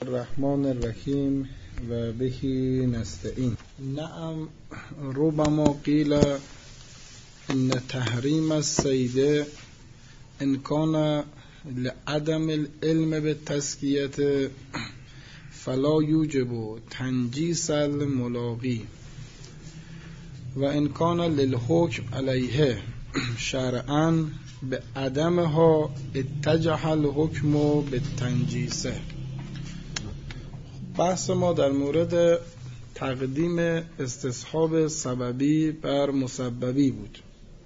الرحمن الرحیم و بهی نستعین. نعم ربما قیل ان تحریم الصید ان کان لعدم العلم بالتزکیة فلا یوجب تنجیس الملاقی و ان کان للحکم علیه شرعا بعدمها اتجه الحکم بالتنجیسه. بحث ما در مورد تقدیم استصحاب سببی بر مسببی بود.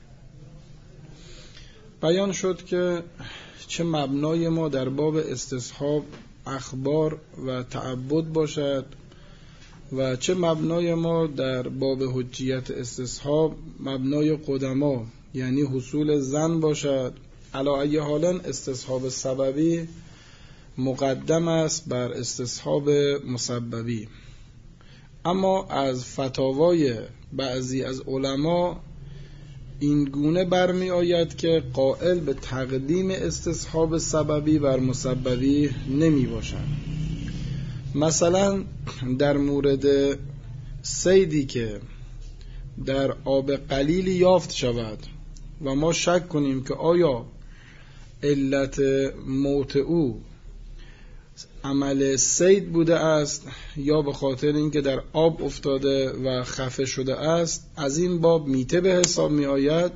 بیان شد که چه مبنای ما در باب استصحاب اخبار و تعبد باشد و چه مبنای ما در باب حجیت استصحاب مبنای قدما یعنی حصول ظن باشد. علی ای حالن استصحاب سببی مقدم است بر استصحاب مسببی، اما از فتاوای بعضی از علما این گونه برمی آید که قائل به تقدیم استصحاب سببی بر مسببی نمی باشند. مثلا در مورد صیدی که در آب قلیلی یافت شود و ما شک کنیم که آیا علت موت او عمل صید بوده است یا به خاطر اینکه در آب افتاده و خفه شده است، از این باب میته به حساب می آید.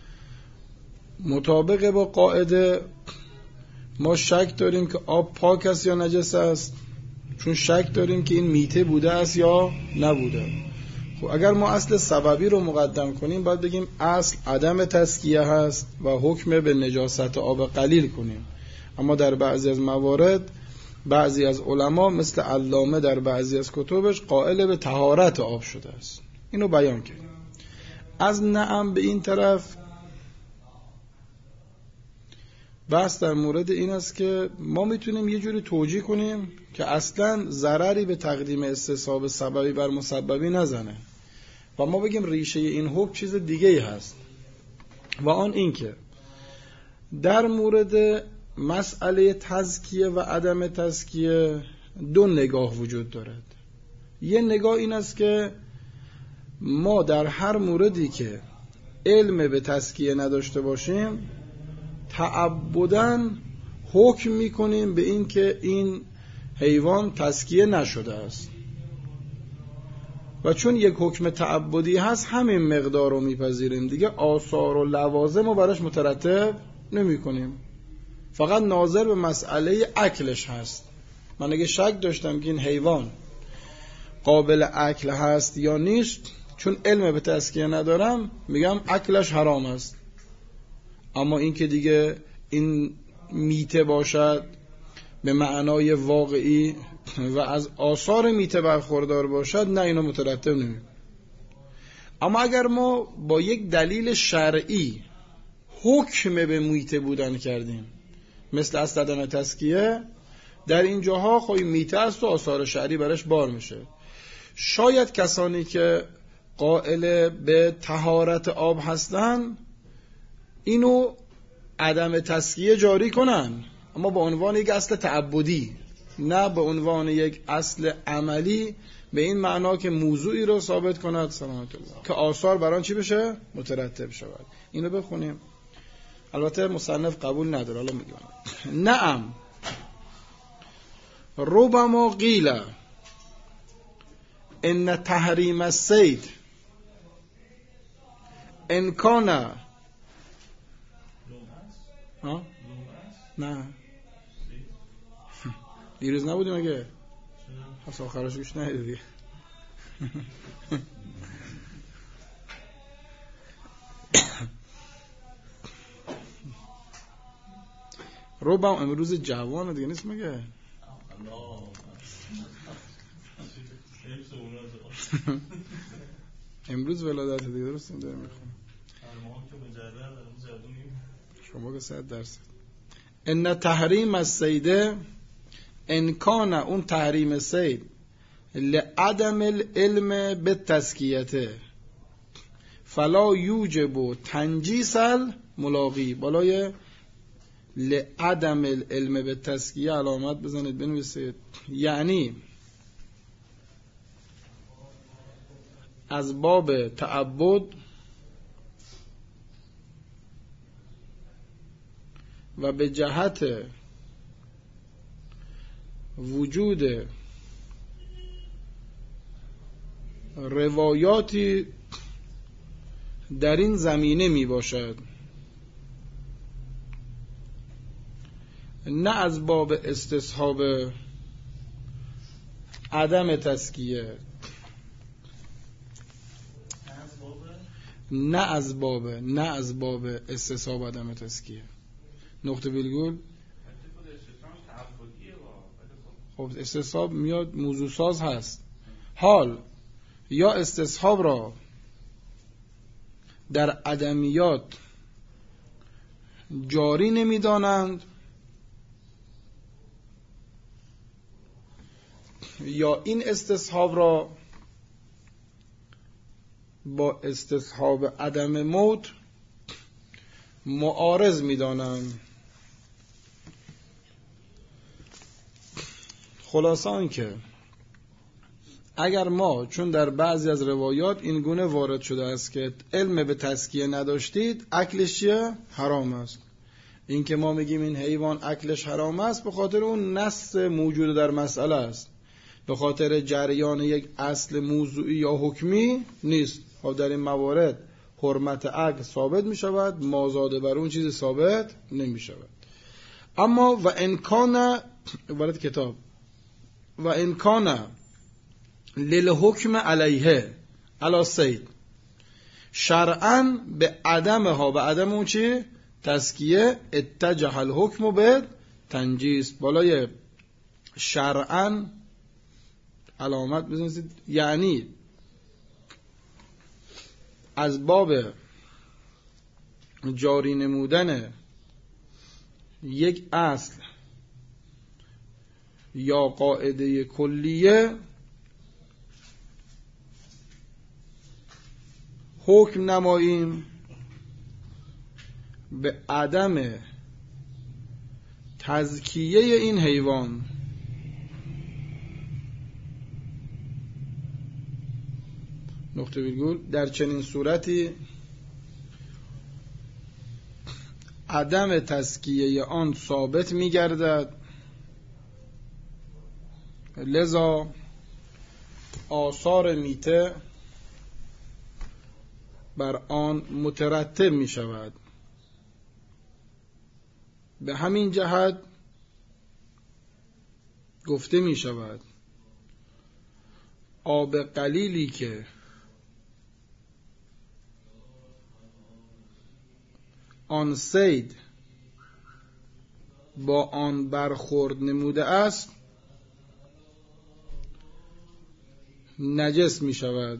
مطابق با قاعده ما شک داریم که آب پاک است یا نجس است، چون شک داریم که این میته بوده است یا نبوده. خب اگر ما اصل سببی رو مقدم کنیم باید بگیم اصل عدم تزکیه هست و حکم به نجاست آب قلیل کنیم. اما در بعضی از موارد بعضی از علما مثل علامه در بعضی از کتبش قائل به طهارت آب شده است. اینو بیان کرد. از نعم به این طرف بحث در مورد این است که ما میتونیم یه جوری توجیه کنیم که اصلا ضرری به تقدیم استصحاب سببی بر مسببی نزنه و ما بگیم ریشه این حکم چیز دیگه ای هست و آن این که در مورد مسئله تزکیه و عدم تزکیه دو نگاه وجود دارد. یه نگاه این است که ما در هر موردی که علم به تزکیه نداشته باشیم تعبداً حکم میکنیم به این که این حیوان تزکیه نشده است و چون یک حکم تعبدی هست همین مقدار رو میپذیریم دیگه، آثار و لوازم رو براش مترتب نمی کنیم، فقط ناظر به مسئله اکلش هست. من اگه شک داشتم که این حیوان قابل اکل هست یا نیست، چون علم به تزکیه ندارم میگم اکلش حرام است. اما این که دیگه این میته باشد به معنای واقعی و از آثار میته برخوردار باشد، نه، اینو مترتب نمی. اما اگر ما با یک دلیل شرعی حکم به میته بودن کردیم مثل اصل عدم تزکیه، در این جاها خواهی میته است و آثار شرعی برش بار میشه. شاید کسانی که قائل به طهارت آب هستن اینو عدم تزکیه جاری کنن، اما به عنوان یک اصل تعبدی، نه به عنوان یک اصل عملی، به این معنا که موضوعی رو ثابت کند سلامت الله که آثار بران چی بشه؟ مترتب شود. اینو بخونیم. البته مصنف قبول نداره، حالا میگم نعم ربما قیل ان تحریم الصید ان کان نه دیروز نبودیم اگه پس آخرش گوش ندیدی. روبم امروز جوانه دیگه نیست مگه؟ امروز ولادت دیگه درستیم داریم میخونم شما که 100%. ان تحریم الصید ان کان، اون تحریم صید لعدم العلم بالتزکیه فلا یوجب تنجیس الملاقی، بالای لعدم العلم به تزکیه علامت بزنید بنویسید. یعنی از باب تعبد و به جهت وجود روایاتی در این زمینه می باشد، نه از باب استصحاب عدم تزکیه، نه از باب استصحاب عدم تزکیه. نقطه ویرگول. خب استصحاب میاد موضوع ساز هست. حال یا استصحاب را در عدمیات جاری نمیدانند یا این استصحاب را با استصحاب عدم موت معارض میدانند. خلاصه آن که اگر ما چون در بعضی از روایات این گونه وارد شده است که علم به تزکیه نداشتید، اکلش چیه؟ حرام است. این که ما میگیم این حیوان اکلش حرام است به خاطر اون نص موجود در مسئله است، به خاطر جریان یک اصل موضوعی یا حکمی نیست. خب در این موارد حرمت اکل ثابت می شود، مازاده بر اون چیزی ثابت نمی شود. اما و انکان ولد کتاب و انکان للحکم علیه علی صید شرعاً به عدمها، به عدم اون چی؟ تزکیه، اتجه الحکم به تنجیس. بالای شرعاً علامت بزنید، یعنی از باب جاری نمودن یک اصل یا قاعده کلیه حکم نماییم به عدم تزکیه این حیوان. نقطه ویرگول. در چنین صورتی عدم تزکیه آن ثابت می گردد، لذا آثار میته بر آن مترتب می شود. به همین جهت گفته می شود آب قلیلی که آن صید با آن برخورد نموده است نجس می شود.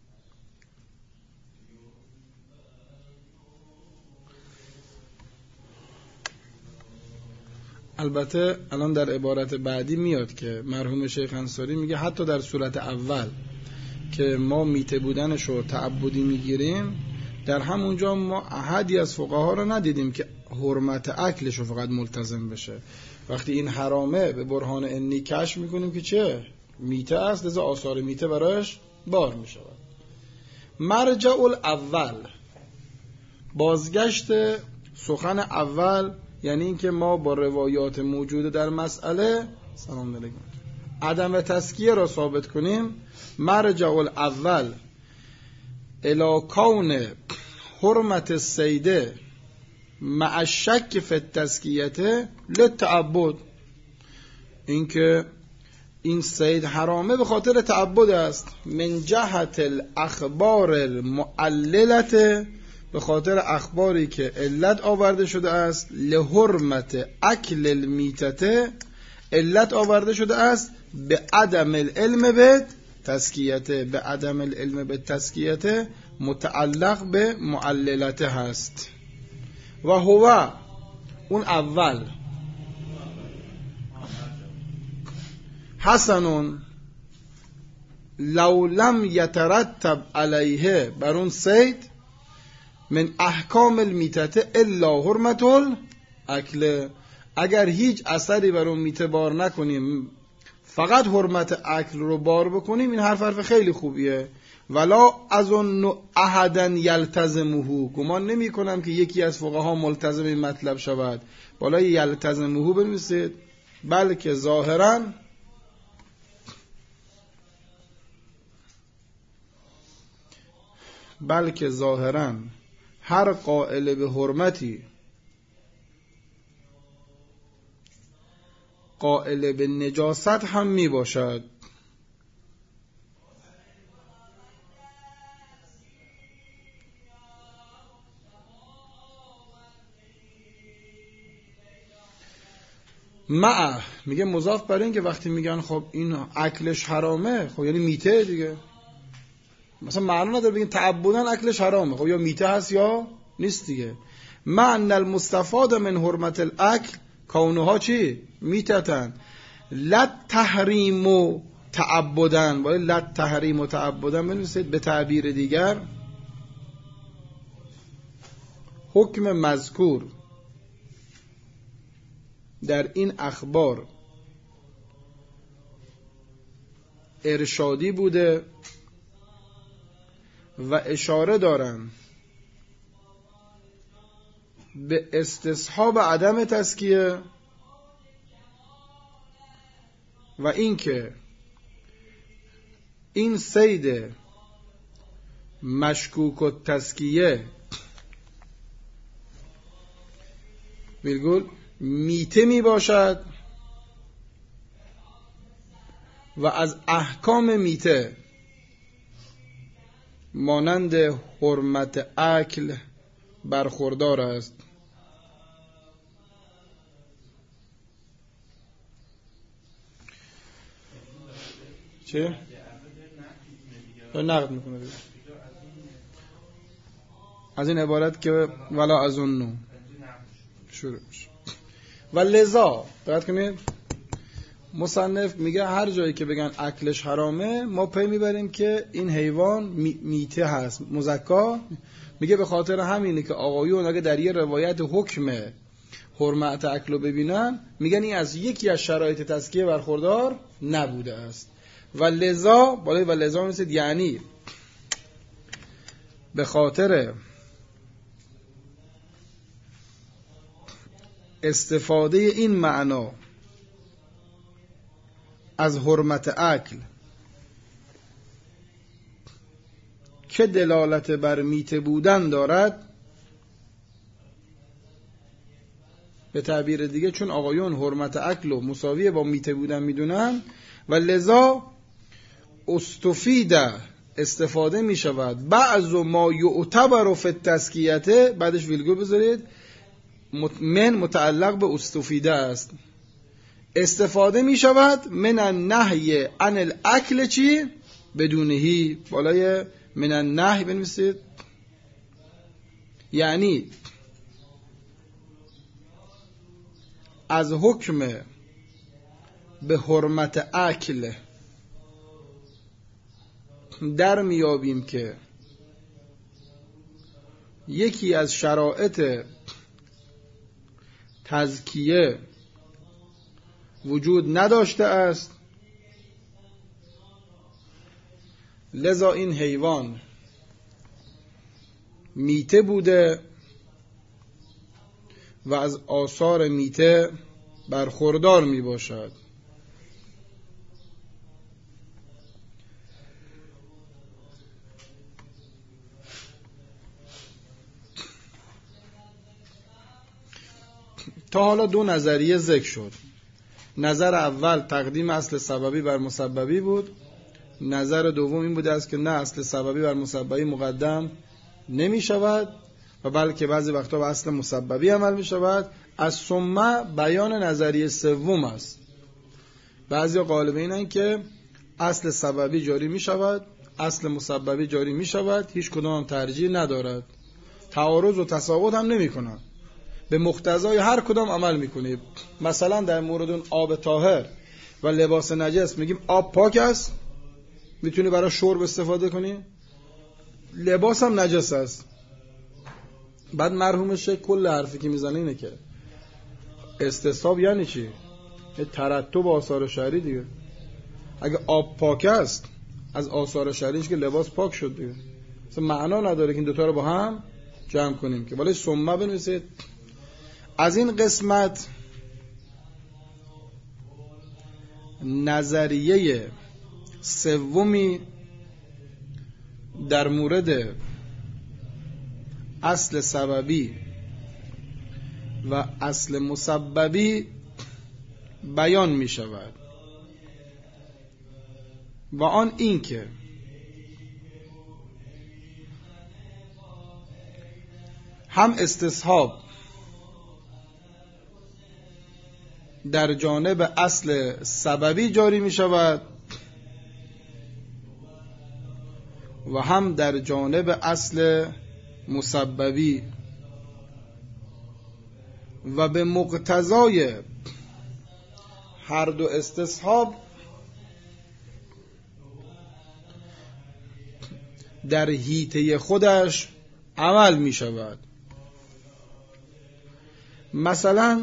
البته الان در عبارت بعدی میاد که مرحوم شیخ انصاری میگه حتی در صورت اول که ما میته بودنش رو تعبدی میگیریم، در همونجا ما احدی از فقها رو ندیدیم که حرمت اکلش رو فقط ملتزم بشه. وقتی این حرامه به برهان انی کشف میکنیم که چه میته است، لذا آثار میته براش بار میشود. مرجع الاول، بازگشت سخن اول، یعنی این که ما با روایات موجود در مسئله سلام علیکم عدم تزکیه را ثابت کنیم. مرجع الاول الی کون حرمت الصید مع الشک فی التزکیه للتعبد، این که این صید حرامه به خاطر تعبد است. من جهت الاخبار المعللة، به خاطر اخباری که علت آورده شده است. لحرمت اکل المیتة، علت آورده شده است به عدم العلم به تزکیته. به عدم العلم به تزکیته متعلق به معللته هست. و هو اون اول حسن لو لم یترتب علیه، بر اون صید من احکام المیتته الا حرمت اکل، اگر هیچ اثری بر اون میته بار نکنیم، فقط حرمت اکل رو بار بکنیم، این حرف خیلی خوبیه. ولا اظن احدا یلتزمه، گمان نمی کنم که یکی از فقها ملتزم این مطلب شود. بالای یلتزمه بنویسید. بلکه ظاهراً هر قائل به حرمتی قائل به نجاست هم می باشد. میگه مضاف بر این که وقتی میگن خب این اکلش حرامه، خب یعنی میته دیگه. مثلا معنا نداره بگین تعبدن اکلش حرامه، خب یا میته هست یا نیست دیگه. معنی المستفاد من حرمت الاکل کونها چی؟ میتتن. لت تحریم و تعبدن، باید لت تحریم و تعبدن بنویسید. به تعبیر دیگر حکم مذکور در این اخبار ارشادی بوده و اشاره دارن به استصحاب عدم تزکیه و اینکه این صید مشکوک و تزکیه میته می باشد و از احکام میته مانند حرمت اکل برخوردار است. چه؟ نقد میکنه از این عبارت که ولا اظن شروع میشه. و لذا دقت کنید مصنف میگه هر جایی که بگن اکلش حرامه ما پی میبریم که این حیوان میته هست مزکا. میگه به خاطر همینه که آقایون اگه در یه روایت حکم حرمت اکل رو ببینن میگن این از یکی از شرایط تزکیه برخوردار نبوده است. و لذا بالای و لذا میسید یعنی به خاطر استفاده این معنا از حرمت اکل که دلالت بر میته بودن دارد، به تعبیر دیگه چون آقایون حرمت اکل و مساویه با میته بودن میدونن و لذا استفیده استفاده می شود بعض ما یعتبر فی التزکیه، بعدش ویلگول بذارید، من متعلق به استفیده است، استفاده می شود من النهی عن الاکل چی؟ بدونهی. بالای من النهی بنویسید. یعنی از حکم به حرمت اکل در میابیم که یکی از شرایط تزکیه وجود نداشته است، لذا این حیوان میته بوده و از آثار میته برخوردار می باشد. تا حالا دو نظریه ذکر شد. نظر اول تقدیم اصل سببی بر مسببی بود. نظر دوم این بوده است که نه، اصل سببی بر مسببی مقدم نمی شود و بلکه بعضی وقتا به اصل مسببی عمل می شود. از ثم بیان نظریه سوم است. بعضی قائل به اینن که اصل سببی جاری می شود، اصل مسببی جاری می شود، هیچ کدام هم ترجیح ندارد، تعارض و تساوت هم نمی کنند، به مقتضای هر کدام عمل میکنید. مثلا در مورد اون آب طاهر و لباس نجس میگیم آب پاک است، میتونی برای شرب استفاده کنی، لباس هم نجس است. بعد مرحوم شیخ کل حرفی که میزنه اینه که استصحاب یعنی چی؟ ترتب آثار شرعی دیگه. اگه آب پاک است از آثار شرعیش که لباس پاک شد دیگه، اصلا معنا نداره که این دوتا رو با هم جمع کنیم که ولی ثم بنویسید. از این قسمت نظریه سومی در مورد اصل سببی و اصل مسببی بیان می شود و آن این که هم استصحاب در جانب اصل سببی جاری می شود و هم در جانب اصل مسببی و به مقتضای هر دو استصحاب در حیطه خودش عمل می شود. مثلا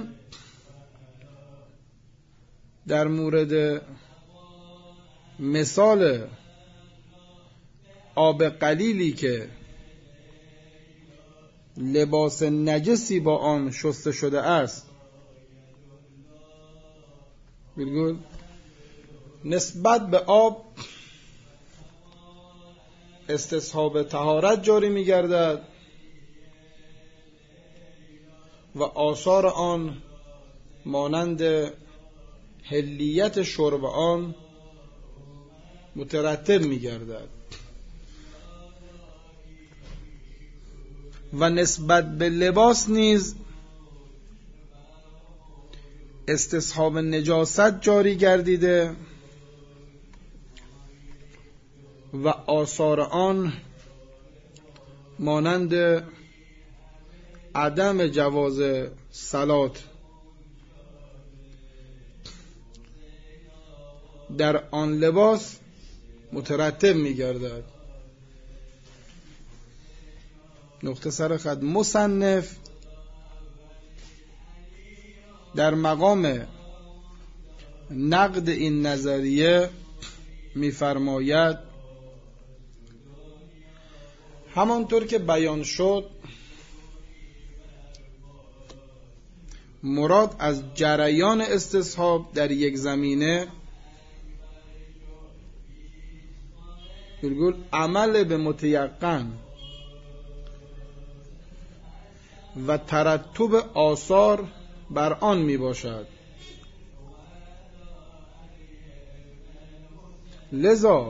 در مورد مثال آب قلیلی که لباس نجسی با آن شسته شده است، بگو نسبت به آب استصحاب طهارت جاری می گردد و آثار آن مانند حلیت شرب آن مترتب می گردد و نسبت به لباس نیز استصحاب نجاست جاری گردیده و آثار آن مانند عدم جواز صلات در آن لباس مترتب می گردد. نقطه سر خط مصنف در مقام نقد این نظریه می‌فرماید همانطور که بیان شد مراد از جریان استصحاب در یک زمینه عمل به متیقن و ترتب آثار بر آن می باشد. لذا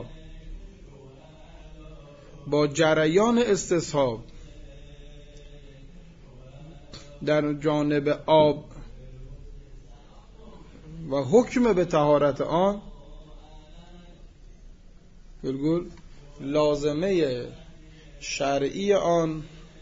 با جریان استصحاب در جانب آب و حکم به طهارت آن لازمه شرعی آن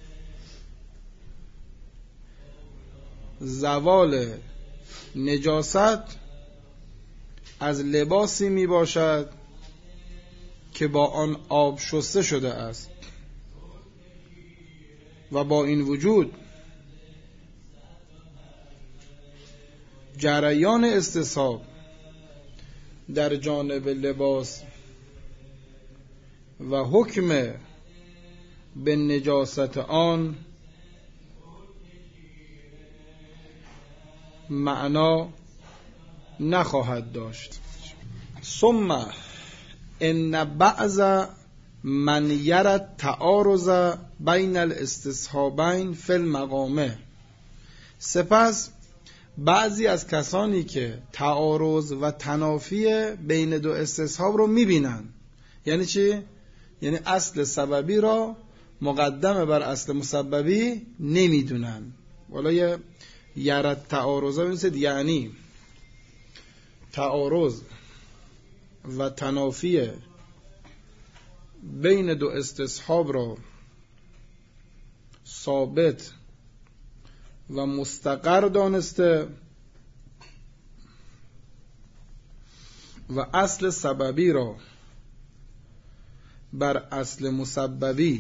زوال نجاست از لباسی می باشد که با آن آب شسته شده است و با این وجود جریان استصحاب در جانب لباس و حکم به نجاست آن معنا نخواهد داشت. ثم ان بعض من یرى تعارض بین الاستصحابین فی المقامه، سپس بعضی از کسانی که تعارض و تنافی بین دو استصحاب رو میبینن. یعنی چی؟ یعنی اصل سببی را مقدم بر اصل مسببی نمیدونن. والا یرد تعارض بنویسید، یعنی تعارض و تنافی بین دو استصحاب را ثابت و مستقر دانسته و اصل سببی را بر اصل مسببی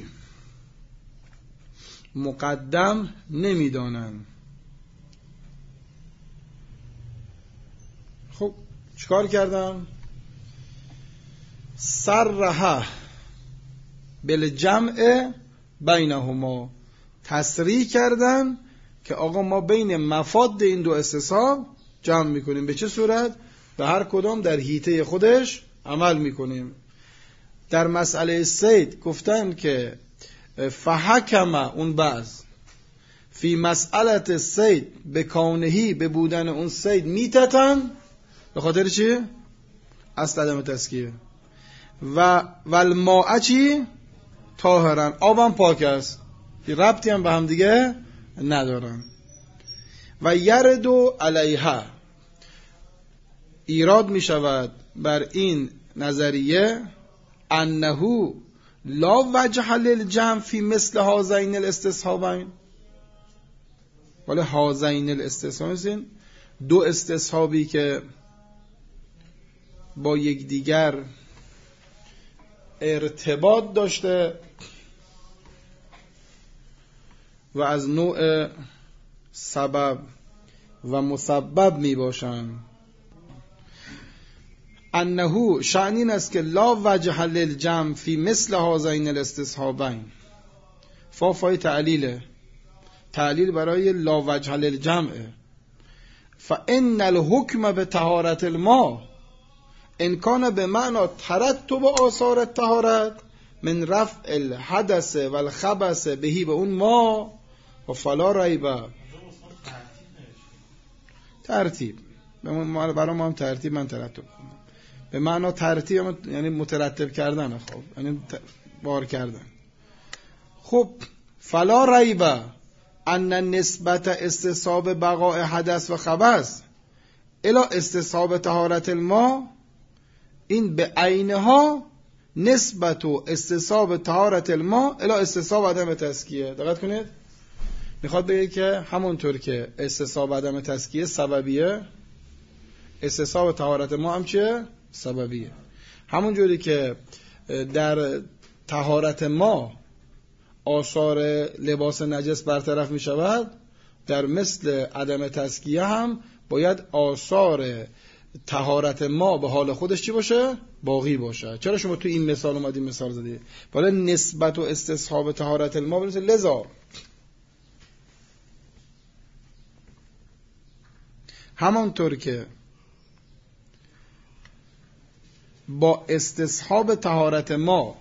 مقدم نمیدانند. خب چیکار کردن؟ صرح بالجمع بینهما، تصریح کردن که آقا ما بین مفاد این دو استصحاب جمع میکنیم. به چه صورت؟ به هر کدام در حیطه خودش عمل میکنیم. در مسئله صید گفتن که فحکم اون بعض فی مسئله صید به کونهی، به بودن اون صید میتتن، به خاطر چی؟ اصل عدم تزکیه. و والماء چی؟ طاهرن، آبم پاک است، ربطی هم به هم دیگه ندارن. و یردو علیها، ایراد می شود بر این نظریه انه لا وجه للجمع فی مثل هذین الاستصحابین، ولی هذین الاستصحابین دو استصحابی که با یکدیگر ارتباط داشته و از نوع سبب و مسبب می باشند. انه شأن این است که لا وجه للجمع فی مثل هذین الاستصحابین، فای تعلیله، تعلیل برای لا وجه للجمع. فان الحکم به طهارت الماء ان کان به معنی ترتب آثار الطهارت من رفع الحدث و الخبث بهی، به اون ما و فلا ریب. ترتیب برای ما هم ترتیب، من ترتب کنم به معنی ترتیب یعنی مترتب کردن، خب یعنی بار کردن. خب فلا ریب ان نسبت استصحاب بقاء حدث و خبث الی استصحاب طهارت الماء، این به عینها نسبت و استصحاب طهارت الماء الی استصحاب عدم تزکیه. دقت کنید، میخواد بگه که همونطور که استصحاب عدم تزکیه سببیه، استصحاب طهارت ما هم چیه؟ سببیه. همونجوری که در طهارت ما آثار لباس نجس برطرف می شود، در مثل عدم تزکیه هم باید آثار طهارت ما به حال خودش چی باشه؟ باقی باشه. چرا شما تو این مثال اومدی مثال زدی؟ بالا نسبت و استصحاب طهارت ما برسه. لذا همانطور که با استصحاب طهارت ما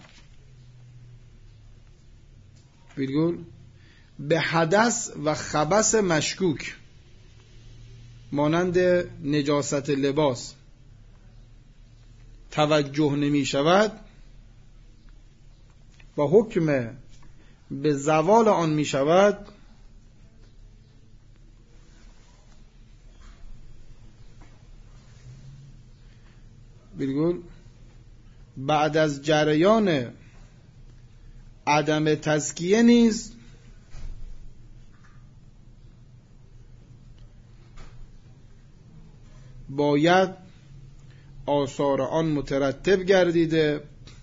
به حدث و خبث مشکوک مانند نجاست لباس توجه نمی شود و حکم به زوال آن می شود، بعد از جریان عدم تزکیه نیز باید آثار آن مترتب گردیده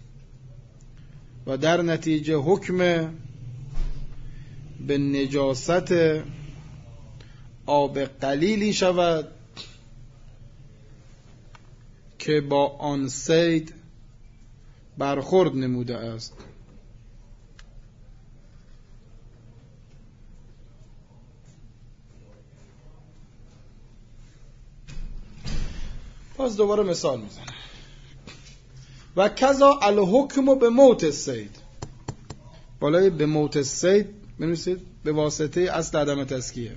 و در نتیجه حکم به نجاست آب قلیلی شود که با آن صید برخورد نموده است. باز دوباره مثال میزنه. و کذا الحکم به موت الصید، بالای به موت الصید بنویسید به واسطه اصل عدم تزکیه.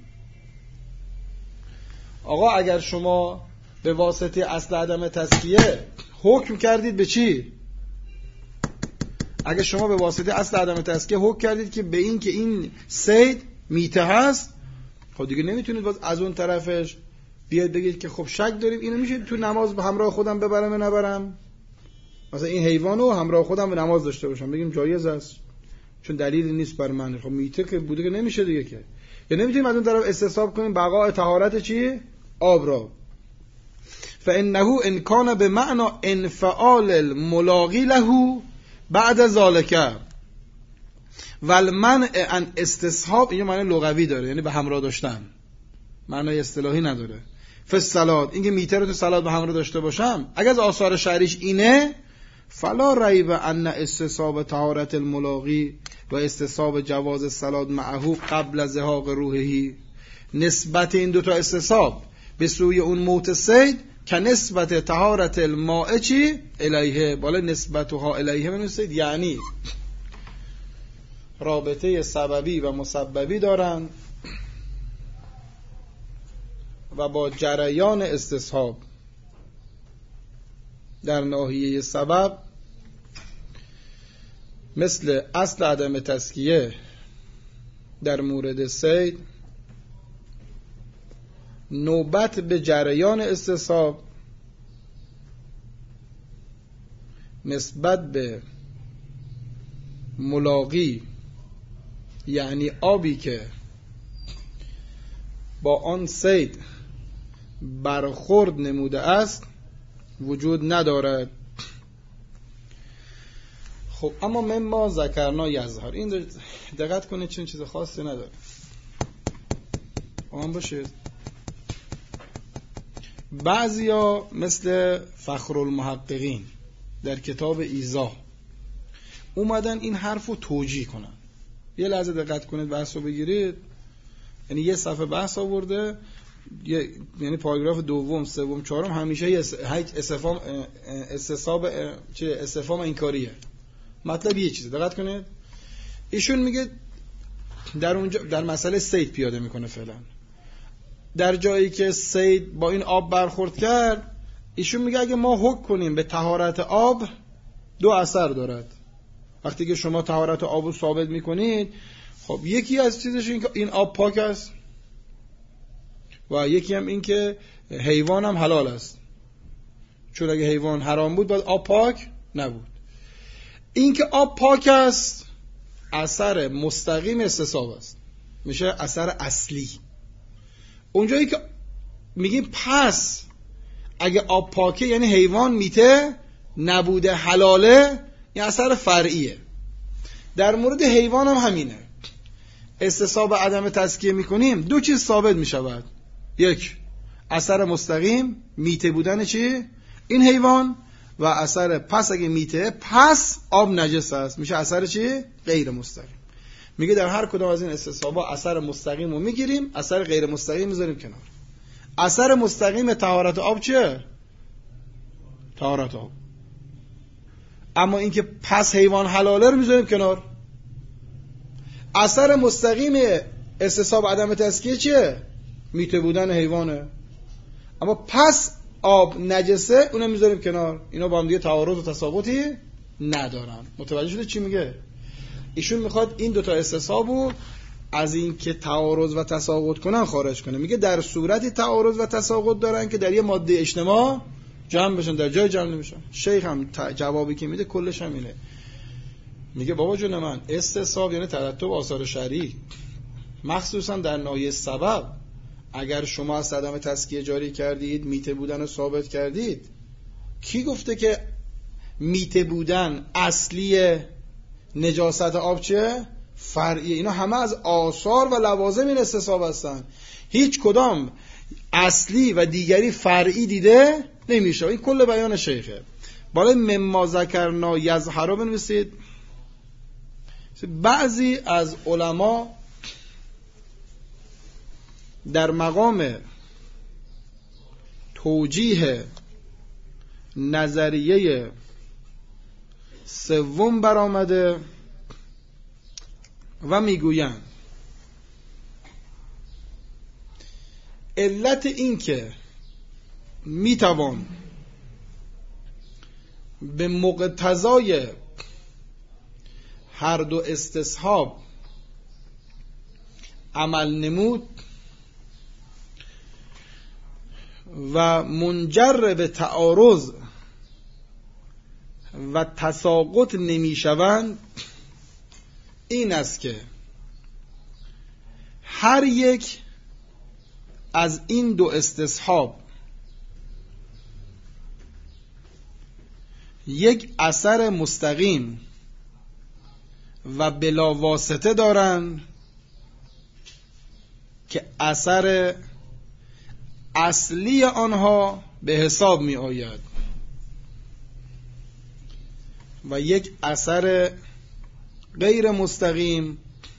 آقا اگر شما به واسطه اصل عدم تزکیه حکم کردید به چی؟ اگر شما به واسطه اصل عدم تزکیه حکم کردید که به این که این صید میته هست، خب دیگه نمیتونید باز از اون طرفش بیاد بگید که خب شک داریم اینو میشه تو نماز به همراه خودم ببرم یا نبرم، مثلا این حیوانو همراه خودم به نماز داشته باشم، بگیم جایز است چون دلیلی نیست بر من. خب میته که بوده که نمیشه دیگه که، یا نمیتونیم از اون طرف استصحاب کنیم بقاء طهارت چی؟ آب را. فانه ان کان بمعنى انفعال الملاقی له بعد ذلك والمنع عن استصحاب، این معنی لغوی داره یعنی به همراه داشتن، معنی اصطلاحی نداره. فالصلات، اینکه میته رو تو صلات به همراه داشته باشم، اگر از آثار شرعیش اینه، فلا ریب ان استصحاب طهارت الملاقی و استصحاب جواز الصلات معه قبل زهاق روحی، نسبت این دوتا استصحاب به سوی اون موت صید که نسبت طهارت الماء چی؟ الیه، بالا نسبتها الیه بنویسید، یعنی رابطه سببی و مسببی دارن و با جریان استصحاب در ناحیه سبب مثل اصل عدم تزکیه در مورد صید، نوبت به جریان استصحاب نسبت به ملاقی، یعنی آبی که با آن صید برخورد نموده است، وجود ندارد. خب اما مما ذکرنا یظهر، این دقت کنید چون چیز خاصی نداره، آن باشید. بعضیا مثل فخرالمحققین در کتاب ایضاح اومدن این حرف رو توجیه کنن. یه لحظه دقت کنید، بحث رو بگیرید. یعنی یه صفحه بحث آورده، یعنی پاراگراف دوم، سوم، چهارم همیشه استفهام انکاریه. مطلب یه چیزه، دقت کنید. ایشون میگه در اونجا در مسئله صید پیاده میکنه فعلا. در جایی که صید با این آب برخورد کرد، ایشون میگه اگه ما حکم کنیم به طهارت آب، دو اثر دارد. وقتی که شما طهارت آب رو ثابت میکنید، خب یکی از چیزش این که این آب پاک است و یکی هم این که حیوان هم حلال است، چون اگه حیوان حرام بود باید آب پاک نبود. این که آب پاک است اثر مستقیم استصحاب است، میشه اثر اصلی. اونجایی که میگیم پس اگه آب پاکه یعنی حیوان میته نبوده حلاله، این اثر فرعیه. در مورد حیوان هم همینه. استصحاب عدم تزکیه میکنیم، دو چیز ثابت میشود. یک، اثر مستقیم میته بودن چی؟ این حیوان، و اثر پس اگه میته پس آب نجس است، میشه اثر چی؟ غیر مستقیم. میگه در هر کدام از این استصحابا اثر مستقیم رو میگیریم، اثر غیر مستقیم میذاریم کنار. اثر مستقیم طهارت آب چیه؟ طهارت آب. اما اینکه پس حیوان حلاله رو میذاریم کنار. اثر مستقیم استصحاب عدم تزکیه چیه؟ میته بودن حیوانه. اما پس آب نجسه، اونم میذاریم کنار. اینا با هم دیگه تعارض و تساقطی ندارن. متوجه شده چی میگه؟ ایشون میخواد این دوتا استصحابو از این که تعارض و تساقط کنن خارج کنه. میگه در صورتی تعارض و تساقط دارن که در یه ماده اجتماع جمع بشن، در جای جمع نمیشن. شیخ هم جوابی که میده کلش هم اینه. میگه بابا جون من، استصحاب یعنی ترتب آثار شرعی، مخصوصا در ناحیه سبب. اگر شما از عدم تزکیه جاری کردید، میته بودن رو ثابت کردید، کی گفته که میته بودن اصلی نجاست آب چه؟ فرعیه. اینا همه از آثار و لوازم این استصحاب هستن. هیچ کدام اصلی و دیگری فرعی دیده نمیشه. این کل بیان شیخه. بالای مما ذکرنا یظهر بنویسید. بعضی از علما در مقام توجیه نظریه سوم برآمده و میگویند علت این که میتوان به مقتضای هر دو استصحاب عمل نمود و منجر به تعارض و تساقط نمیشوند، این است که هر یک از این دو استصحاب یک اثر مستقیم و بلا واسطه دارند که اثر اصلی آنها به حساب می آید و یک اثر غیر مستقیم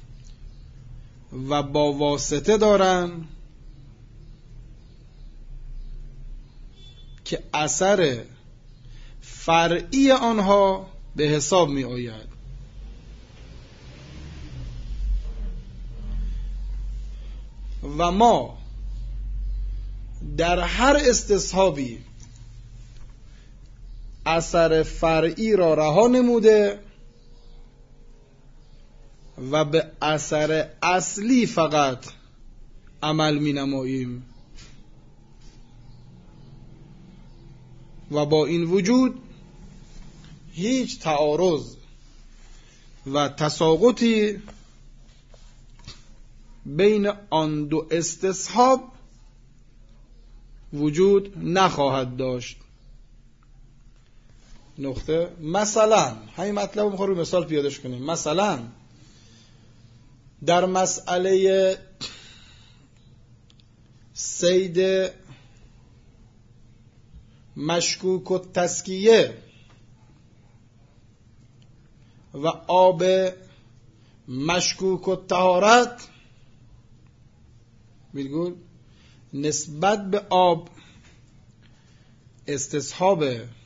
و با واسطه دارن که اثر فرعی آنها به حساب می آید. و ما در هر استصحابی اثر فرعی را رها نموده و به اثر اصلی فقط عمل می نماییم و با این وجود هیچ تعارض و تساقطی بین آن دو استصحاب وجود نخواهد داشت. نقطه. مثلا همین مطلب رو میخوام روی مثال پیادهش کنیم. مثلا در مسئله صید مشکوک و تزکیه و آب مشکوک و طهارت، میگن نسبت به آب استصحاب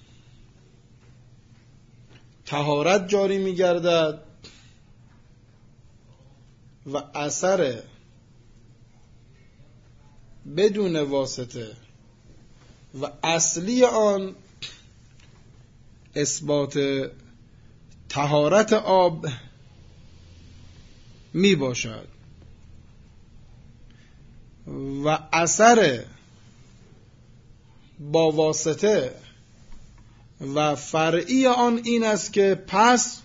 طهارت جاری میگردد و اثر بدون واسطه و اصلی آن اثبات طهارت آب می باشد و اثر با واسطه و فرعی آن این است که پس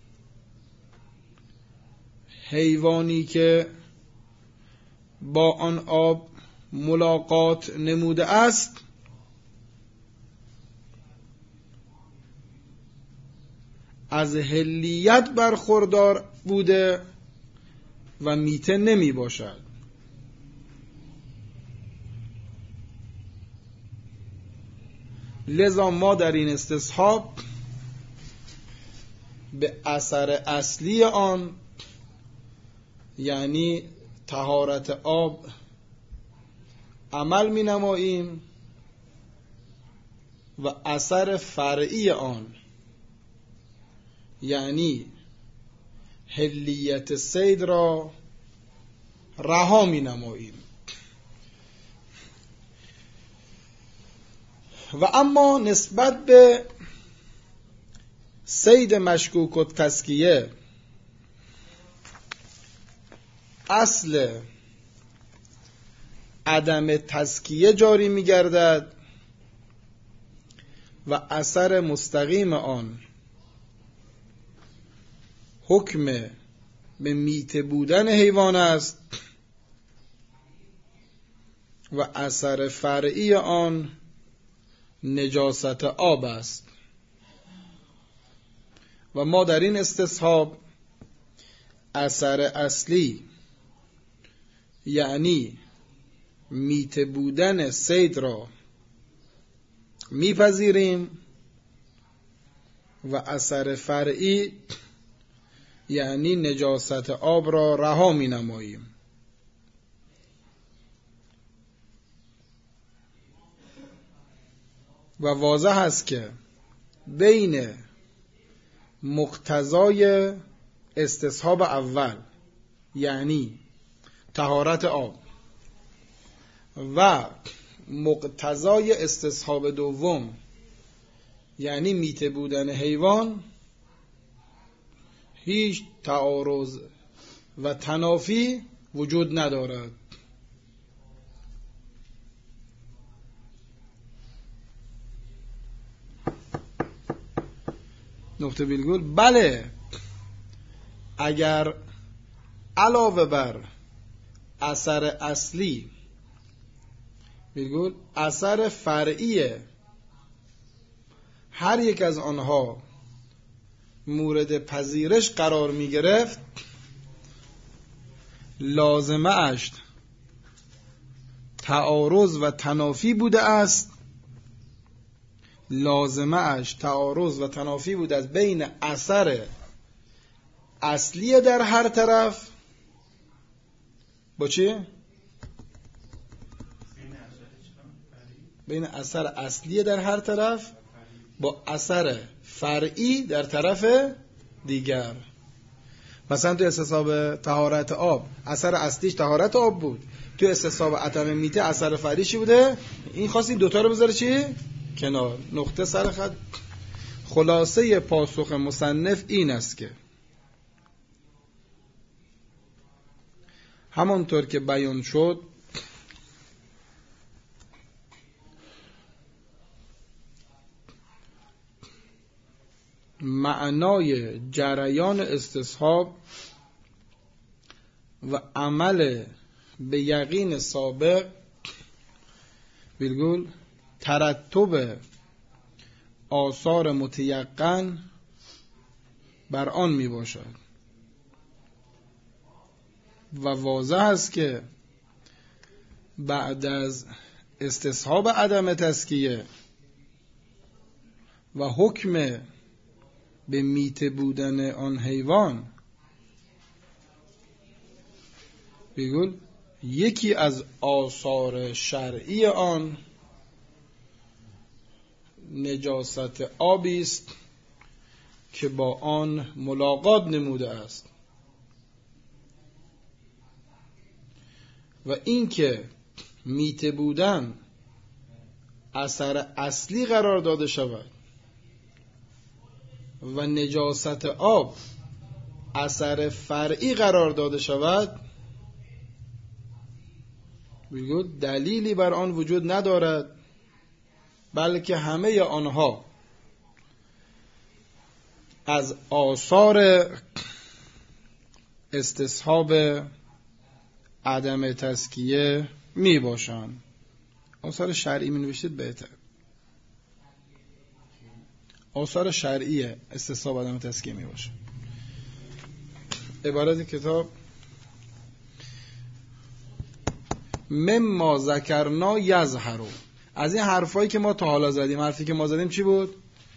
حیوانی که با آن آب ملاقات نموده است از حلیت برخوردار بوده و میته نمی باشد. لذا ما در این استصحاب به اثر اصلی آن یعنی طهارت آب عمل می نماییم و اثر فرعی آن یعنی حلیت صید را رها می نماییم. و اما نسبت به صید مشکوک و تزکیه اصل عدم تزکیه جاری می گردد و اثر مستقیم آن حکم به میته بودن حیوان است و اثر فرعی آن نجاست آب است. و ما در این استصحاب اثر اصلی یعنی میته بودن صید را میپذیریم و اثر فرعی یعنی نجاست آب را رها می نماییم. و واضح است که بین مقتضای استصحاب اول یعنی طهارت آب و مقتضای استصحاب دوم یعنی میته بودن حیوان هیچ تعارض و تنافی وجود ندارد. نقطه ویرگول. بله اگر علاوه بر اثر اصلی ویرگول اثر فرعی هر یک از آنها مورد پذیرش قرار می گرفت لازمه اش تعارض و تنافی بوده است، لازمه اش تعارض و تنافی بوده است بین اثر اصلی در هر طرف با چی؟ بین اثر اصلی در هر طرف با اثر فرعی در طرف دیگر. مثلا تو استصحاب طهارت آب اثر اصلیش طهارت آب بود، تو استصحاب عدم میته اثر فرعیش بوده. این خواست این دوتا رو بذاره چی؟ کنار، نقطه سر خط. خلاصه پاسخ مصنف این است که همانطور که بیان شد معنای جریان استصحاب و عمل به یقین سابق بالگل ترتب آثار متیقن بر آن می باشد و واضح است که بعد از استصحاب عدم تزکیه و حکم به میته بودن آن حیوان بگول یکی از آثار شرعی آن نجاست آبی است که با آن ملاقات نموده است و اینکه میته بودن اثر اصلی قرار داده شود و نجاست آب اثر فرعی قرار داده شود بگو دلیلی بر آن وجود ندارد، بلکه همه آنها از آثار استصحاب عدم تزکیه می باشند. آثار شرعی می نوشتید بهتر. آثار شرعی استصحاب عدم تزکیه می باشه. عبارت کتاب مما ذکرنا یظهر. از این حرفایی که ما تا حالا زدیم، حرفی که ما زدیم چی بود؟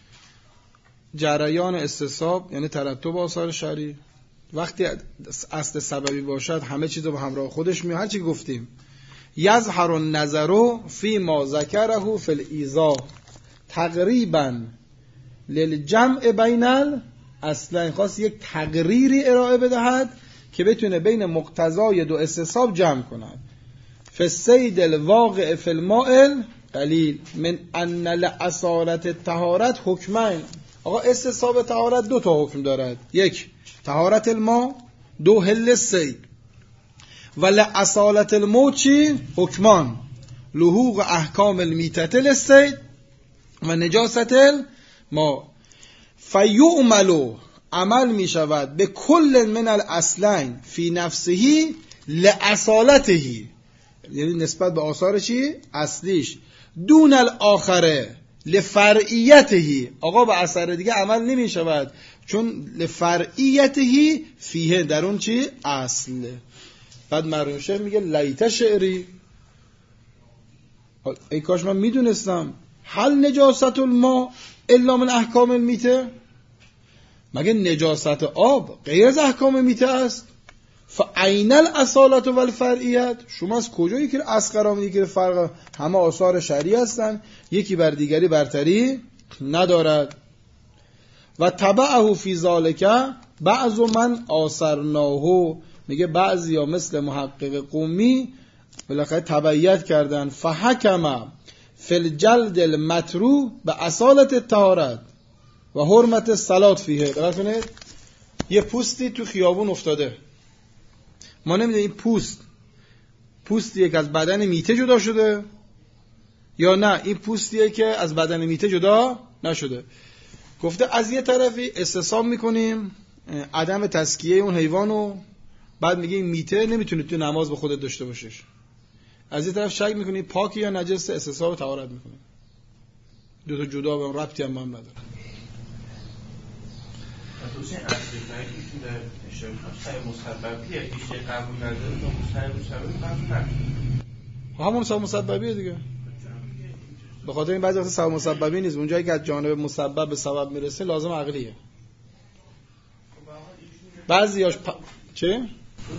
جریان استصحاب یعنی ترتب آثار شرعی. وقتی اصل سببی باشد همه چیز رو به همراه خودش میاد. هر چی گفتیم یظهر النظر فی ما ذکره فی الایضاح تقریبا للجمع بین الاصلین. خواست یک تقریری ارائه بدهد که بتونه بین مقتضای دو استصحاب جمع کند. فالصید الواقع فی الماء قلیل من ان لأصالة الطهارت حکمین. آقا استصحاب طهارت دو تا حکم دارد، یک طهارت الماء، دو حل الصید. و لأصالة الموت چی؟ حکمان لحوق احکام المیتة للصید و نجاست الماء. فیعمل عمل می شود به کل من الاصلین فی نفسه لأصالته، یعنی نسبت به آثار چی؟ اصلیش. دون الاخره لفرعیته. آقا به اثر دیگه عمل نمی شود چون لفرعیته فیه در اون چی؟ اصل. بعد مرحوم شیخ میگه لیت شعری، ای کاش من میدونستم هل نجاست الماء الا من احکام المیته. مگه نجاست آب غیر از احکام میته است؟ فعین الاصالة و الفرعیت. شما از کجا یکی از قرار میدی که فرق همه آثار شرعی هستن، یکی بر دیگری برتری ندارد. و تبعه فی ذالک بعض من آثرناه. میگه بعضی ها مثل محقق قومی بالاخره تبعیت کردن. فحکم فی الجلد المطروح به اصالت الطهارت و حرمت الصلاة فیه. دقت کنید، یه پوستی تو خیابون افتاده، ما نمیدونیم این پوستیه که از بدن میته جدا شده یا نه این پوستیه که از بدن میته جدا نشده. گفته از یه طرفی استصحاب میکنیم عدم تزکیه اون حیوانو، بعد میگه این میته نمیتونه تو نماز به خودت داشته باشش. از یه طرف شک میکنی پاکی یا نجسه، استصحاب طهارت میکنی. دو تا جدا به اون ربطی هم نداره. توصیه اصلی فرقیشون در اشتراک سعی مسببیه ایشه قبول نداره تا سعی مسببی قبول نداره. همون سبب مسببیه دیگه. به خاطر این بعضی وقتا سبب مسببی نیست، اونجایی که از جانب مسبب به سبب میرسه لازم عقلیه. بعضیاش چه؟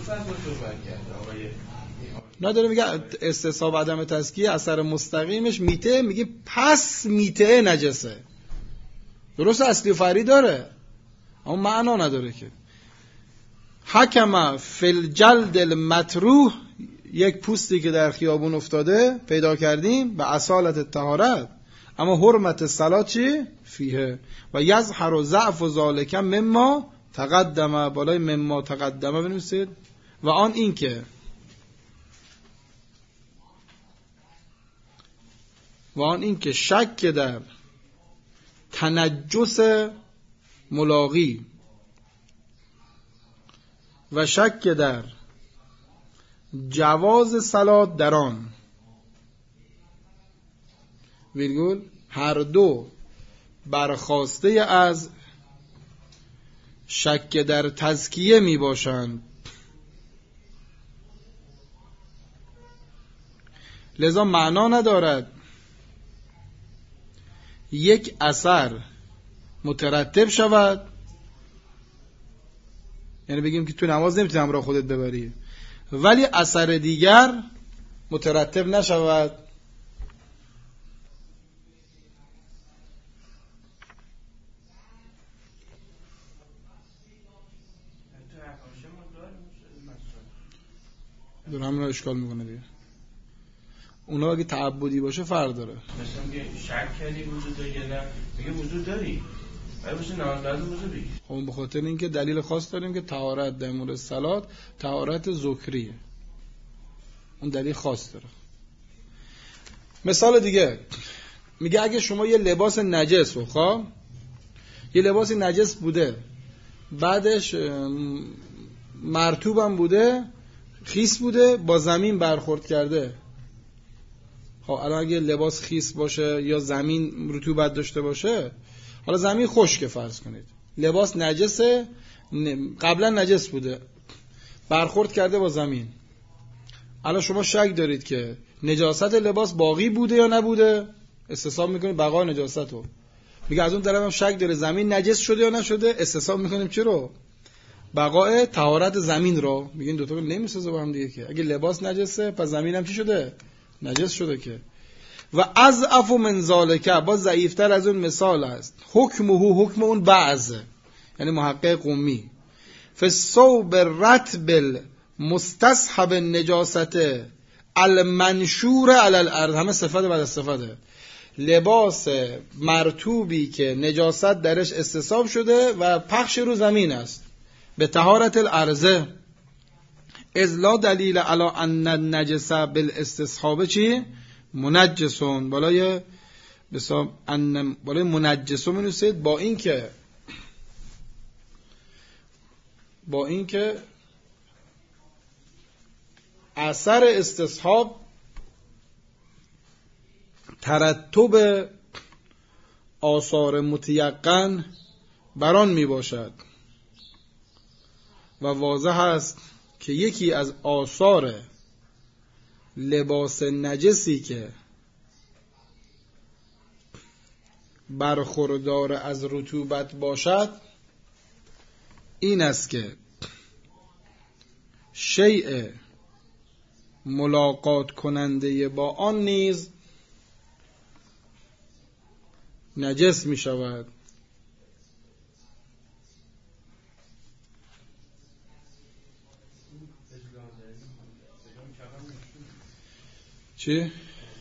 نداره میگه استصحاب عدم تزکیه اثر مستقیمش میته، میگه پس میته نجسه. درست اصلی و فرعی داره اما معنا نداره که. حکم فی الجلد المطروح، یک پوستی که در خیابون افتاده پیدا کردیم به اصالت طهارت، اما حرمت صلات چی؟ فیه و یظهر ضعف و ذالک مما تقدم، بالای مما تقدم بنویسید. و آن این که شک در تنجس ملاقی و شک در جواز صلات در آن، ویرگول هر دو برخواسته از شک در تزکیه می باشند. لذا معنا ندارد یک اثر مترتب شود، یعنی بگیم که تو نماز نمیتونی همراه خودت ببری ولی اثر دیگر مترتب نشود. دور همین رو اشکال میکنه دیگه. اونا اگه تعبدی باشه فرق داره. مثلا میگه شک کردی وجود داری یا نه، میگه وجود داری ولی باشه نماز وجود بگی. خب به خاطر اینکه دلیل خاص داریم که طهارت در مورد صلات طهارت ذکریه، اون دلیل خاص داره. مثال دیگه میگه اگه شما یه لباس نجس رو یه لباس نجس بوده بعدش مرطوبم بوده، خیس بوده، با زمین برخورد کرده. خب الان اگه لباس خیس باشه یا زمین رطوبت داشته باشه، حالا زمین خشکه فرض کنید، لباس نجسه، قبلا نجس بوده، برخورد کرده با زمین، الان شما شک دارید که نجاست لباس باقی بوده یا نبوده، استصحاب میکنید بقای نجاست رو. میگه از اون طرف هم شک داره زمین نجس شده یا نشده، استصحاب میکنیم چی رو؟ بقای طهارت زمین رو. میگین دوتا رو نمیسازه با هم دیگه که اگه لباس نجسه پس زمین هم چی شده؟ نجس شده که. و اضعف من ذالک، با ضعیفتر از اون مثال است، حکم اون بعض، یعنی محقق قمی فالثوب رطب مستصحب النجاست المنشور علی الارض، همه صفت بعد از صفته، لباس مرطوبی که نجاست درش استصحاب شده و پخش رو زمین است، به طهارت الارض، اذ لا دلیل علی ان النجس بالاستصحاب چی؟ منجسون. بالای منجسون می‌نویسید با اینکه اثر استصحاب ترتب آثار متیقن بران می باشد و واضح است که یکی از آثار لباس نجسی که برخوردار از رطوبت باشد این است که شیء ملاقات کننده با آن نیز نجس می شود. چی؟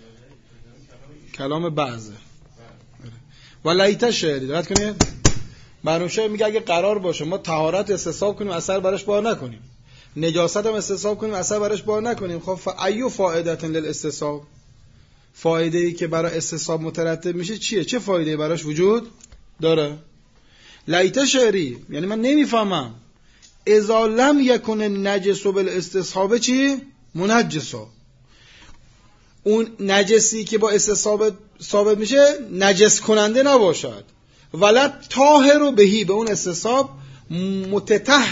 کلام بعضه. و لیت شعری دقت کنید، مرحوم شیخ میگه اگه قرار باشه ما طهارت استصحاب کنیم اثر برش بار نکنیم، نجاست هم استصحاب کنیم اثر برش بار نکنیم، خب فایو فائدة للاستصحاب، فایده ای که برای استصحاب مترتب میشه چیه؟ چه فایده ای براش وجود داره؟ لیت شعری یعنی من نمیفهمم اذا لم یکن النجس بالاستصحاب چی؟ منجسا، اون نجسی که با استصحاب ثابت میشه نجس کننده نباشد، ولد طاهر بهی، به اون استصحاب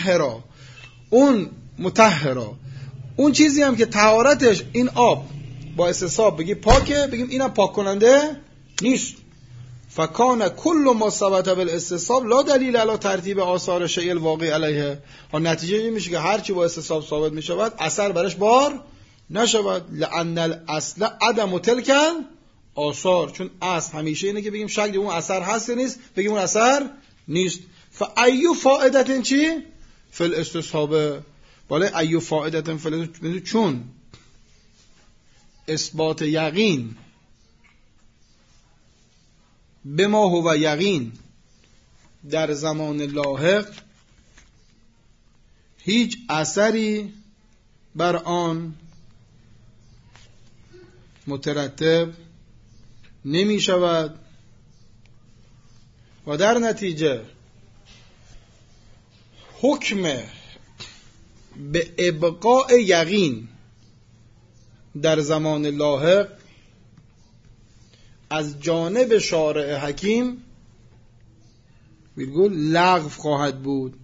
متطهرا، اون مطهرا، اون چیزی هم که طهارتش این آب با استصحاب بگی پاکه، بگیم اینم پاک کننده نیست. فکان کل ما ثبت بالاستصحاب لا دلیل علی ترتیب آثار شیء الواقع علیه. ها نتیجه این میشه که هر چی با استصحاب ثابت میشود اثر برش بار نشود. لان الاصل عدم تلک آثار، چون اصل همیشه اینه که بگیم شک اون اثر هست نیست، بگیم اون اثر نیست. فایو فائدت چی فی الاستصحاب، بالا ایو فائدت فی الاستصحاب، چون اثبات یقین به ما هو یقین در زمان لاحق هیچ اثری بر آن مترتب نمی شود و در نتیجه حکم به ابقاء یقین در زمان لاحق از جانب شارع حکیم ویرگول لغو خواهد بود.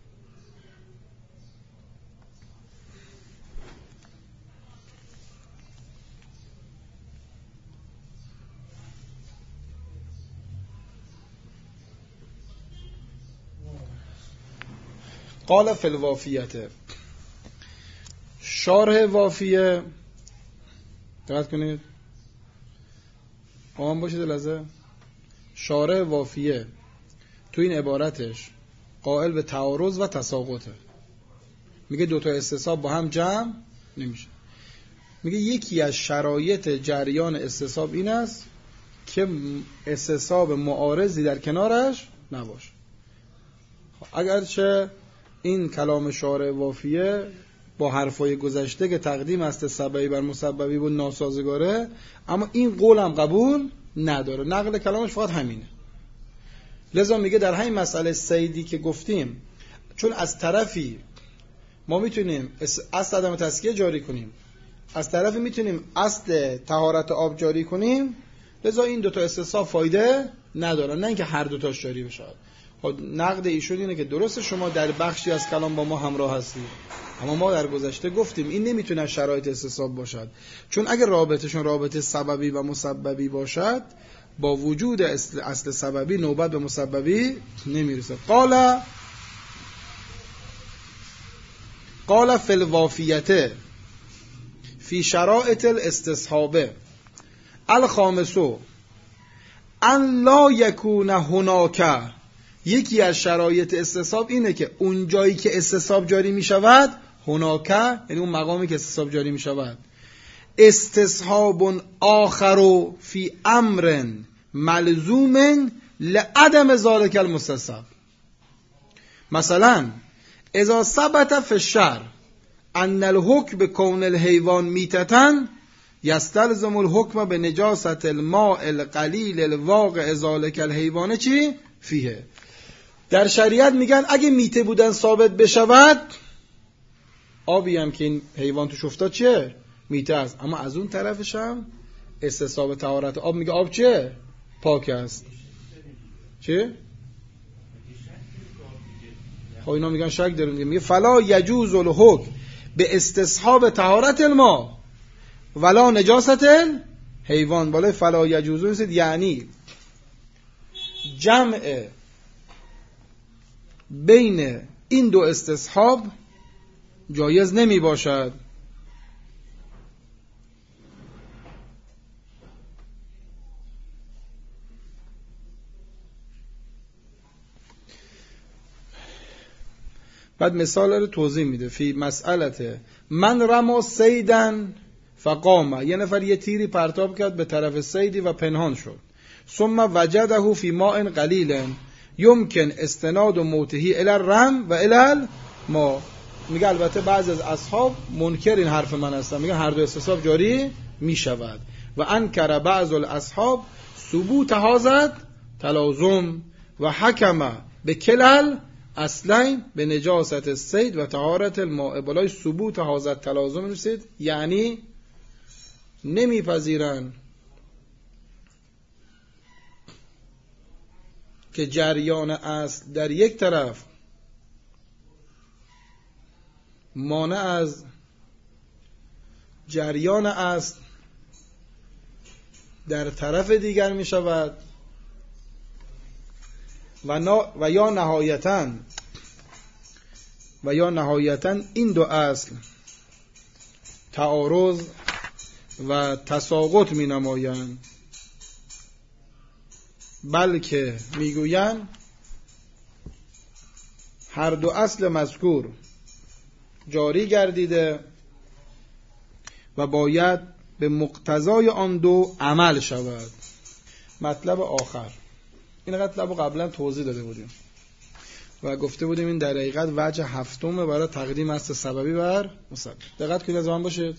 قال فی الوافیت، شارح وافیه، دقت کنید آن باشید لحظه، شارح وافیه تو این عبارتش قائل به تعارض و تساقطه. میگه دوتا استصحاب با هم جمع نمیشه. میگه یکی از شرایط جریان استصحاب این است که استصحاب معارضی در کنارش نباشه. اگرچه این کلام شارح وافیه با حرفای گذشته که تقدیم است سببی بر مسببی بود ناسازگاره، اما این قول هم قبول نداره، نقل کلامش فقط همینه. لذا میگه در همین مسئله صیدی که گفتیم، چون از طرفی ما میتونیم اصل عدم تسکیه جاری کنیم، از طرفی میتونیم اصل طهارت آب جاری کنیم، لذا این دوتا استصحاب فایده ندارن، نه اینکه هر دوتاش جاری بشه. نقد ایشون اینه که درست شما در بخشی از کلام با ما همراه هستید، اما ما در گذشته گفتیم این نمیتونه شرایط استصحاب باشد، چون اگر رابطشون رابطه سببی و مسببی باشد با وجود اصل سببی نوبت به مسببی نمیرسه. قال فی الوافیته فی شرائط الاستصحاب الخامسو ان لا یکون هناک، یکی از شرایط استصحاب اینه که اون جایی که استصحاب جاری می شود، هناک یعنی اون مقامی که استصحاب جاری می شود، استصحاب آخر فی امر ملزوم لعدم ذالک المستصحب. مثلا اذا ثبت فی الشرع ان الحکم بکون الحیوان میتة یستلزم الحکم به نجاست الماء القلیل الواقع ذالک الحیوان چی؟ فیه. در شریعت میگن اگه میته بودن ثابت بشود، آبی هم که این حیوان توش افتاد چیه؟ میته است. اما از اون طرفش هم استصحاب طهارت آب میگه آب چیه؟ پاک است. چه؟ خب اینا میگن شک داریم. میگه فلا یجوز الحکم به استصحاب طهارت الماء ولا نجاست الحیوان. بالای فلا یجوز نیست، یعنی جمع بین این دو استصحاب جایز نمی باشد. بعد مثال رو توضیح میده. فی مسئلته من رما صیدن فقام، یه نفر یه تیری پرتاب کرد به طرف صیدی و پنهان شد. ثم وجده فی ماء قلیل یمکن استناد و موتهی الی الرم و الی الماء. میگه البته بعضی از اصحاب منکر این حرف من هستن، میگه هر دو استصحاب جاری میشود. و انکر بعض الاصحاب ثبوت هذا تلازم و حکم به کلل اصلین به نجاست الصید و طهارت الماء. بالای ثبوت هذا تلازم رسید، یعنی نمیپذیرن که جریان اصل در یک طرف مانع از جریان اصل در طرف دیگر می شود و یا نهایتاً این دو اصل تعارض و تساقط می نمایند، بلکه می گویند هر دو اصل مذکور جاری گردیده و باید به مقتضای آن دو عمل شود. مطلب آخر، این مطلب قبلا توضیح داده بودیم و گفته بودیم این در حقیقت وجه هفتمه برای تقدیم اصل سببی بر مسبب. دقت کنید، از من باشید.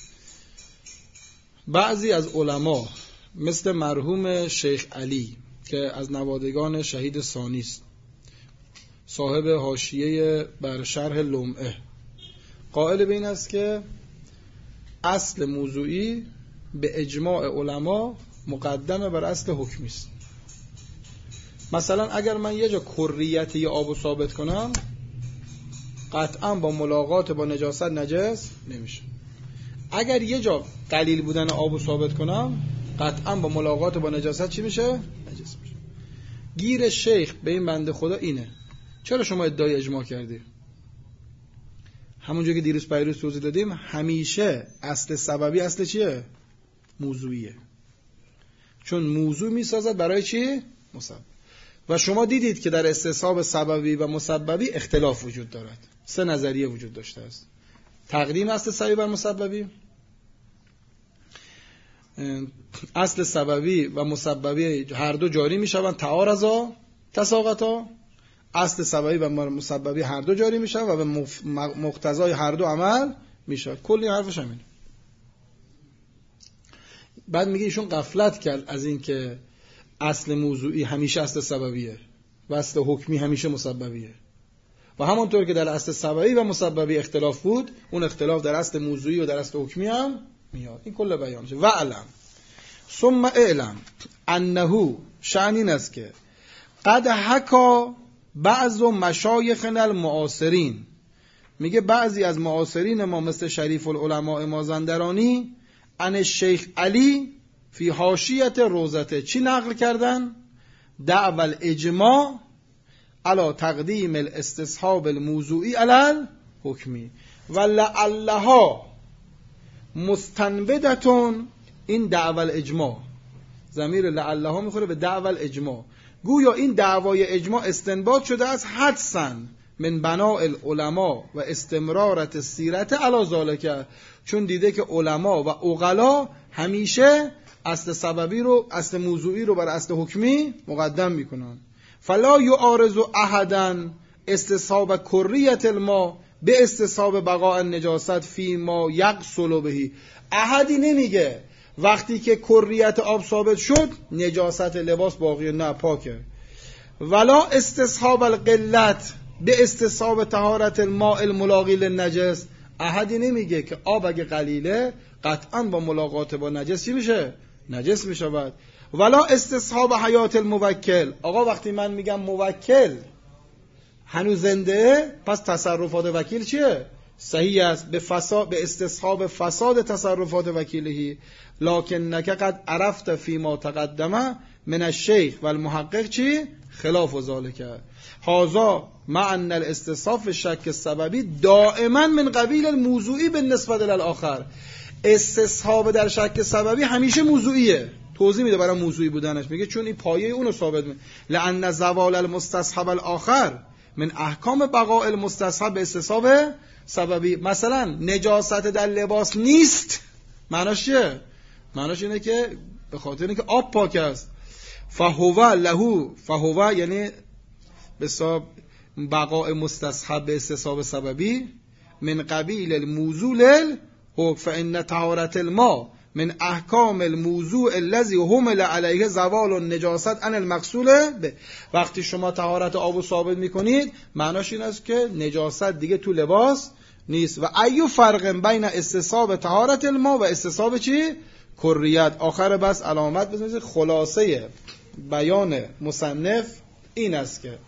بعضی از علما مثل مرحوم شیخ علی که از نوادگان شهید ثانی است، صاحب حاشیه بر شرح لمعه، قائل به این است که اصل موضوعی به اجماع علما مقدمه بر اصل حکمی است. مثلا اگر من یه جا کریت یا آب ثابت کنم، قطعا با ملاقات با نجاست نجس نمیشه. اگر یه جا قلیل بودن آب ثابت کنم، قطعا با ملاقات با نجاست چی میشه؟ نجس میشه. گیر شیخ به این بنده خدا اینه: چرا شما ادعای اجماع کردی؟ همونجوری که دیروز پیروز توضیح دادیم، همیشه اصل سببی اصل چیه؟ موضوعیه. چون موضوع میسازد برای چی؟ مسبب. و شما دیدید که در استصحاب سببی و مسببی اختلاف وجود دارد. 3 نظریه وجود داشته است: تقدیم اصل سببی بر مسببی، اصل سببی و مسببی هر دو جاری میشوند تعارضا تساقطا، اصل سببی و مسببی هر دو جاری میشن و به مقتضای هر دو عمل میشه. کلی حرفش همین. بعد میگه ایشون غفلت کرد از این که اصل موضوعی همیشه اصل سببیه و اصل حکمی همیشه مسببیه، و همونطور که در اصل سببی و مسببی اختلاف بود، اون اختلاف در اصل موضوعی و در اصل حکمی هم میاد. این کل بیانشه. و علم ثم اعلم انه، شأن این است که قد حکا بعض مشایخنا المعاصرین، میگه بعضی از معاصرین ما مثل شریف العلماء مازندرانی، عن الشیخ علی فی حاشیه روضته، چی نقل کردن؟ دعوى الاجماع علی تقدیم الاستصحاب الموضوعی علی الحکمی و لعلها مستنبدتون. این دعوى الاجماع، ضمیر لعلها میخوره به دعوى الاجماع، گویا این دعوای اجماع استنباط شده از حدساً من بناء العلماء و استمرارت السیرت علی ذالک، چون دیده که علما و عقلا همیشه اصل سببی رو، اصل موضوعی رو بر اصل حکمی مقدم میکنن. فلا یعارض احدا استصحاب کریت الماء به استصحاب بقاء النجاست فی ما یغسل به، احدی نمیگه وقتی که کریت آب ثابت شد نجاست لباس باقی نه، پاکه. ولا استصحاب القلت به استصحاب طهارت الماء الملاقی للنجس، احدی نمیگه که آب اگه قلیله قطعا با ملاقات با نجس میشه؟ نجس میشود. ولا استصحاب حیات الموکل، آقا وقتی من میگم موکل هنوز زنده، پس تصرفات وکیل چیه؟ صحیح است، به استصحاب فساد تصرفات وکیلهی، لکن قد عرفت فی ما تقدمه من الشیخ و المحقق چی؟ خلاف ذالک. هذا مع ان الاستصحاب شک السببی دائما من قبیل الموضوعی بالنسبه للاخر. استصحاب در شک سببی همیشه موضوعیه. توضیح میده برای موضوعی بودنش، میگه چون این پایه اونو ثابت میکنه. لان زوال المستصحب الاخر من احکام بقاء المستصحب به استصحاب سببی. مثلا نجاست در لباس نیست، معناش چیه؟ معناش اینه که به خاطر اینکه آب پاک است. فهو یعنی به حساب بقاء مستصحب به استصحاب سببی من قبیل الموضوع للحکم، فان طهارت الماء من احکام الموضوع الذي حمل علیه زوال النجاست عن المغسول به. وقتی شما طهارت آب ثابت میکنید معناش این است که نجاست دیگه تو لباس نیست. و ایو فرق بین استصحاب طهارت الماء و استصحاب چی؟ کریت. آخر بس علامت بزنید. خلاصه بیان مصنف این است که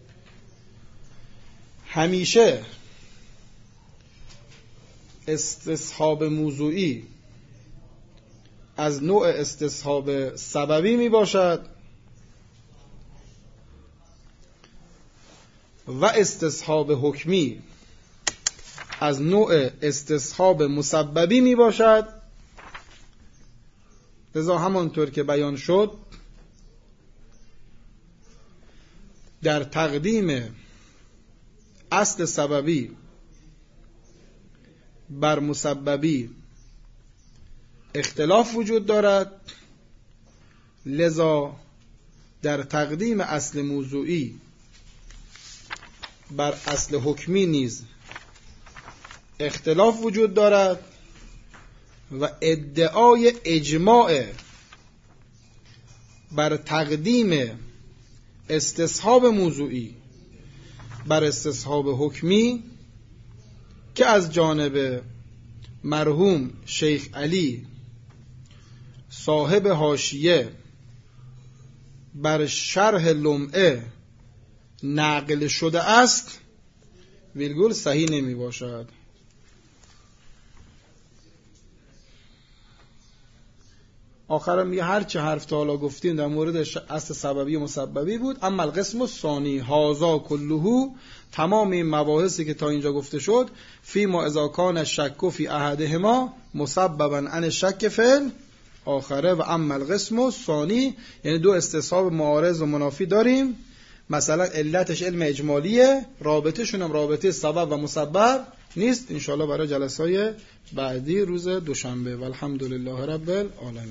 همیشه استصحاب موضوعی از نوع استصحاب سببی می باشد و استصحاب حکمی از نوع استصحاب مسببی می باشد. لذا همانطور که بیان شد در تقدیم اصل سببی بر مسببی اختلاف وجود دارد، لذا در تقدیم اصل موضوعی بر اصل حکمی نیز اختلاف وجود دارد و ادعای اجماع بر تقدیم استصحاب موضوعی بر استصحاب حکمی که از جانب مرحوم شیخ علی صاحب حاشیه بر شرح لمعه نقل شده است ویرگول صحیح نمی باشد. آخرم میگه هر چه حرف تا حالا گفتیم در مورد اصل سببی و مسببی بود. اما القسم الثانی هذا کله، تمام این مباحثی که تا اینجا گفته شد فی ما اذا کان الشک فی احدهما مسببا عن الشک فی آخره. و اما القسم الثانی، یعنی دو استصحاب معارض و منافی داریم، مثلا علتش علم اجمالیه، رابطه‌شون هم رابطه سبب و مسبب نیست. انشاءالله برای جلسه‌های بعدی روز دوشنبه. والحمدلله رب العالمین.